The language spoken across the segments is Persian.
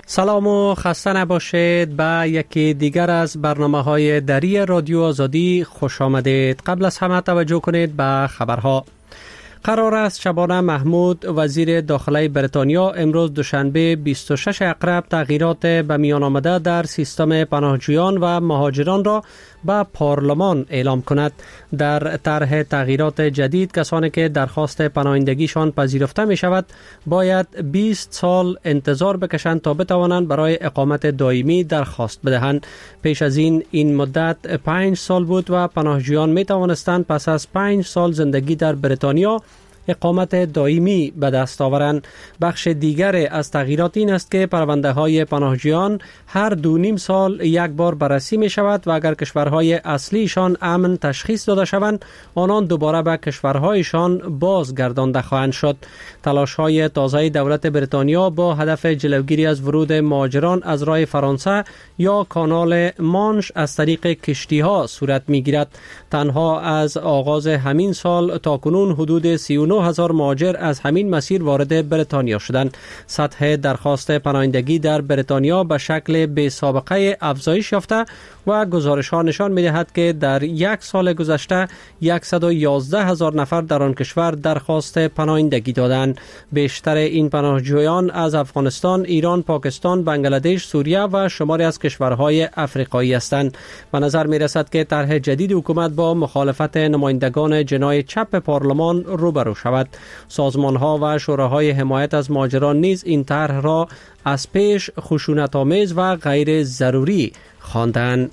سلام و خسته نباشید به یکی دیگر از برنامه‌های دری رادیو آزادی خوش آمدید. قبل از همه توجه کنید به خبرها. قرار است شبانه محمود وزیر داخلی بریتانیا امروز دوشنبه 26 اقرب تغییرات به میان آمده در سیستم پناهجویان و مهاجران را به پارلمان اعلام کند. در طرح تغییرات جدید کسانی که درخواست پناهندگیشان پذیرفته می شود باید 20 سال انتظار بکشند تا بتوانند برای اقامت دائمی درخواست بدهند. پیش از این مدت 5 سال بود و پناهجویان می توانستند پس از 5 سال زندگی در بریتانیا اقامت دائمی به دست آورند. بخش دیگر از تغییرات این است که پرونده های پناهجویان هر 2.5 سال یک بار بررسی می شود و اگر کشورهای اصلیشان امن تشخیص داده شوند آنان دوباره به کشورهایشان بازگردانده خواهند شد. تلاش های تازه دولت بریتانیا با هدف جلوگیری از ورود مهاجران از راه فرانسه یا کانال مانش از طریق کشتی ها صورت می گیرد. تنها از آغاز همین سال تا کنون حدود 39,000 مهاجر از همین مسیر وارد بریتانیا شدند. سطح درخواست پناهندگی در بریتانیا به شکل بی سابقه افزایش یافته و گزارش ها نشان می دهد که در یک سال گذشته 111,000 نفر در آن کشور درخواست پناهندگی دادند. بیشتر این پناهجویان از افغانستان، ایران، پاکستان، بنگلادش، سوریه و شماری از کشورهای افریقایی هستند. به نظر می رسد که طرح جدید حکومت با مخالفت نمایندگان جناح چپ پارلمان روبرو شود. سازمان ها و شوراهای حمایت از مهاجران نیز این طرح را از پیش خشونت‌آمیز و غیر ضروری خواندند.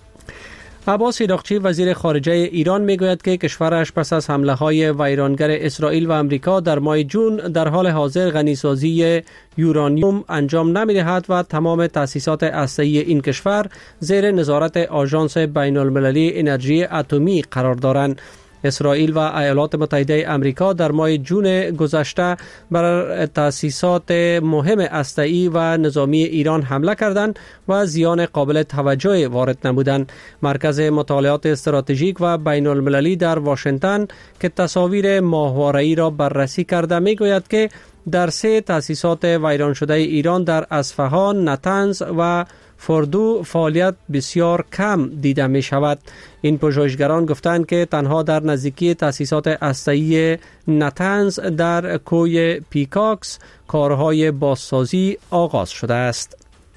عباس عراقچی وزیر خارجه ایران میگوید که کشورش پس از حمله های ویرانگر اسرائیل و امریکا در ماه جون در حال حاضر غنیسازی یورانیوم انجام نمی‌دهد و تمام تأسیسات هسته‌ای این کشور زیر نظارت آژانس بین‌المللی انرژی اتمی قرار دارند. اسرائیل و ایالات متحده آمریکا در ماه جون گذشته بر تأسیسات مهم هسته‌ای و نظامی ایران حمله کردند و زیان قابل توجه وارد نمودند. مرکز مطالعات استراتژیک و بین المللی در واشنگتن که تصاویر ماهواره‌ای را بررسی کرده میگوید که در 3 تأسیسات ویران شده ایران در اصفهان، نطنز و فردو فعالیت بسیار کم دیده می شود. این پژوهشگران گفتند که تنها در نزدیکی تأسیسات هسته‌ای نطنز در کوی پیکاکس کارهای بازسازی آغاز شده است.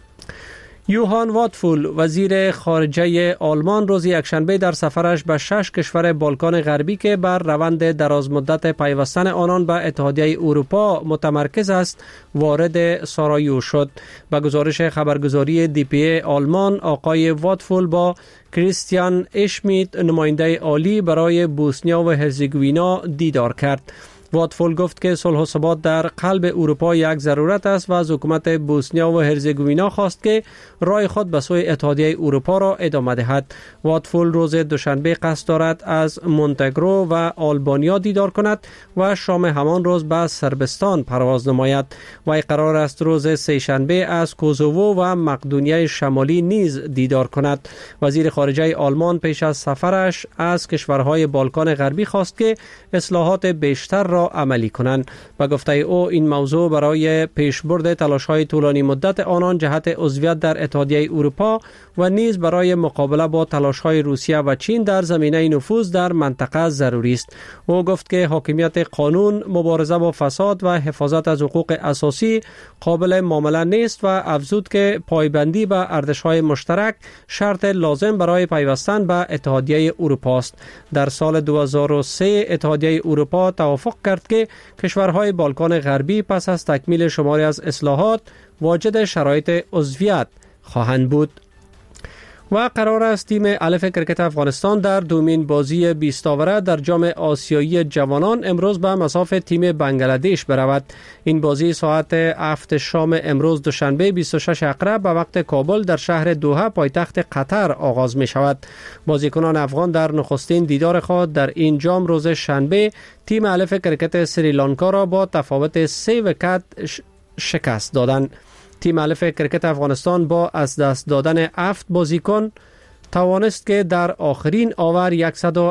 یوهان واتفول وزیر خارجه آلمان روز یکشنبه در سفرش به 6 کشور بالکان غربی که بر روند درازمدت پیوستن آنان به اتحادیه اروپا متمرکز است وارد سارایو شد. به گزارش خبرگزاری DPA آلمان آقای واتفول با کریستیان اشمیت نماینده عالی برای بوسنیا و هرزگوینا دیدار کرد. واتفول گفت که صلح و ثبات در قلب اروپا یک ضرورت است و از حکومت بوسنیا و هرزگوینا خواست که راه خود به سوی اتحادیه اروپا را ادامه دهد. واتفول روز دوشنبه قصد دارد از مونتگرو و آلبانیا دیدار کند و شام همان روز به صربستان پرواز نماید. و قرار است روز سه‌شنبه از کوزوو و مقدونیه شمالی نیز دیدار کند. وزیر خارجه آلمان پیش از سفرش از کشورهای بالکان غربی خواست که اصلاحات بیشتر را عملی کنند. و گفته او این موضوع برای پیشبرد تلاش‌های طولانی مدت آنان جهت عضویت در اتحادیه اروپا و نیز برای مقابله با تلاش‌های روسیه و چین در زمینه نفوذ در منطقه ضروری است. او گفت که حاکمیت قانون، مبارزه با فساد و حفاظت از حقوق اساسی قابل معامله نیست و افزود که پایبندی به ارزش‌های مشترک شرط لازم برای پیوستن به اتحادیه اروپا است. در سال 2003 اتحادیه اروپا توافق کرد که کشورهای بالکان غربی پس از تکمیل شماری از اصلاحات واجد شرایط عضویت خواهند بود. و قرار است تیم الف کرکت افغانستان در دومین بازی 20 آوره در جام آسیایی جوانان امروز به مصاف تیم بنگلادش برود. این بازی ساعت 7 شام امروز دوشنبه 26 اقرب به وقت کابل در شهر دوحه پایتخت قطر آغاز می شود. بازیکنان افغان در نخستین دیدار خود در این جام روز شنبه تیم الف کرکت سریلانکا را با تفاوت 3 ویکت شکست دادند. تیم الف کرکت افغانستان با از دست دادن 7 بازیکن توانست که در آخرین آور